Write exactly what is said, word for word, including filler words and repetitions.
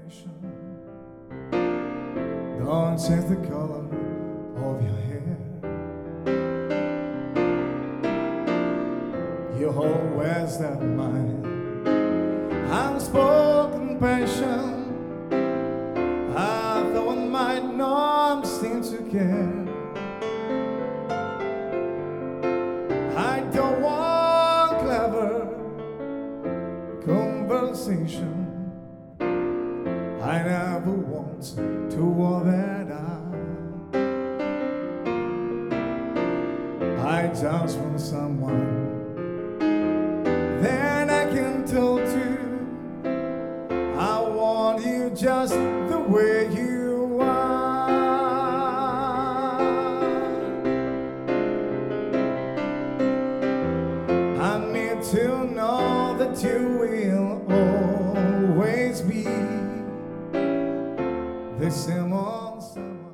conversation. Don't change the color of your hair. You always have mine unspoken passion. I thought one might not seem to care. I don't want clever conversation. I never want to war that I I just want someone that I can talk to. I want you just the way you are. I need to know that you will always be the same old summer.